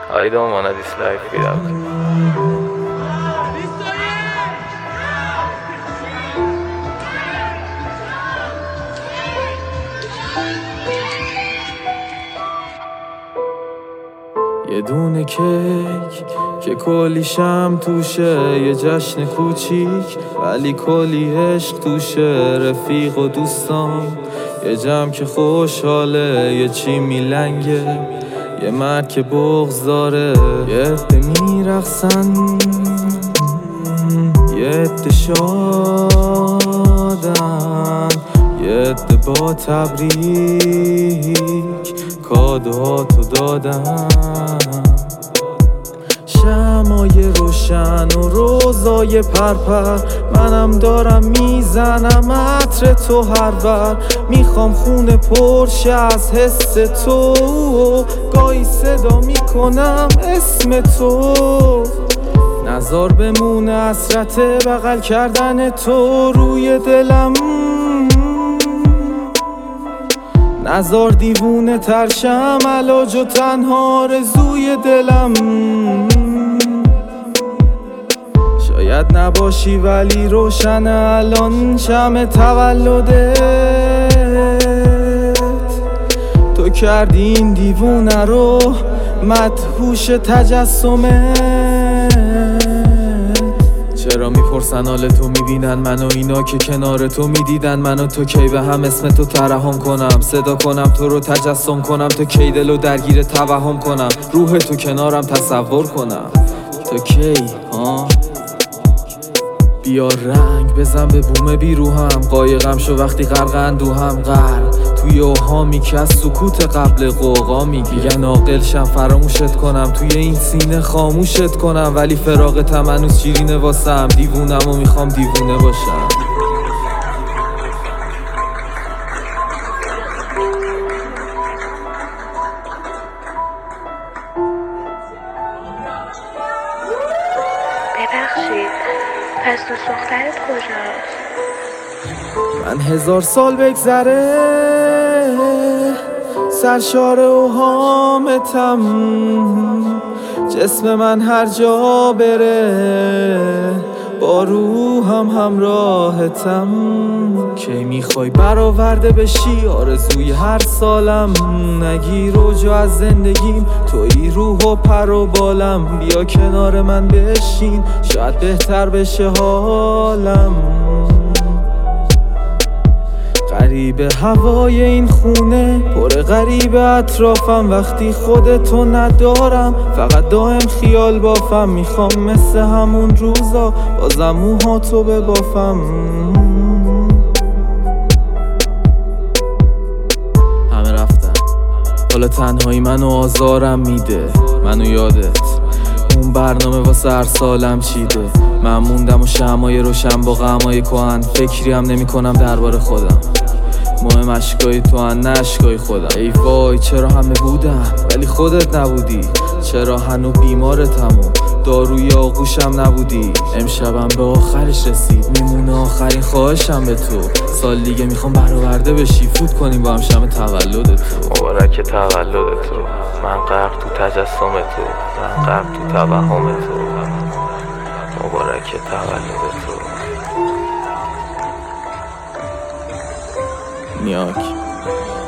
I don't wanna this life without you. یه دونه کیک که کلیشم توشه، یه جشن کوچیک ولی کلی عشق توشه، رفیق و دوستان یه جمع که خوشحاله، یه چی میلنگه، یه مرد که بغض داره، یه عده میرقصن، یه عده شادن، یه عده با تبریک کادوهاتو دادن. شمعای روشن و روزای پرپر، منم دارم میزنم عطر تو هر بر، میخوام خونه پرشه از حس تو، گاهی صدا میکنم اسم تو، نظر بمونه حسرت بغل کردن تو روی دلم، نظر دیوونه ترشم علاج و تنها رزوی دلم. شاید نباشی ولی روشن الان شمع تولدت، تو کردی این دیوونه رو مدهوش تجسمت. چرا میپرسن حال تو، میبینن منو اینا که کنار تو، میدیدن منو تو کی به هم اسم تو ترحم کنم، صدا کنم تو رو تجسم کنم، تو کی دلو درگیر توهم کنم، روح تو کنارم تصور کنم، تو کی بیا رنگ بزن به بوم بیروهم، قایقم شو وقتی غرق اندوهم، غرق توی اوهامی که از سکوت قبل قوقا میگن عاقل شم فراموشت کنم، توی این سینه خاموشت کنم، ولی فراقتم هنوز شیرینه واسم، دیوونم و میخوام دیوونه باشم. ببخشید، پس دوست دخترت کجاست؟ من 1000 سال بگذره سرشار اوهامتم، جسم من هر جا بره با روحم همراهتم. کی میخوای برآورده بشی آرزوی هر سالم، نگیر و جا از زندگیم توی روح و پر و بالم، بیا کنار من بشین شاید بهتر بشه حالم. غریبه هوای این خونه پر غریبه اطرافم، وقتی خودتو ندارم فقط دائم خیال بافم، میخوام مثل همون روزا بازم موهاتو ببافم. همه رفتن حالا تنهایی منو آزارم میده، منو یادت اون برنامه واسه هر سالم چیده، من موندم و شمعای روشن با غمای کهن، فکری هم نمی کنم درباره خودم، مهم اشکای تو هن نه اشکای خودم. ای وای چرا همه بودن ولی خودت نبودی، چرا هنو بیمارتم و داروی آغوشم نبودی، امشبم به آخرش رسید میمونه آخرین خواهشم به تو، سال دیگه میخوام برآورده بشی فوت کنیم با هم شمع تولد تو. مبارک تولد تو، من غرق تو تجسم تو، من غرق تو توهم تو، مبارک تولد تو. نیاک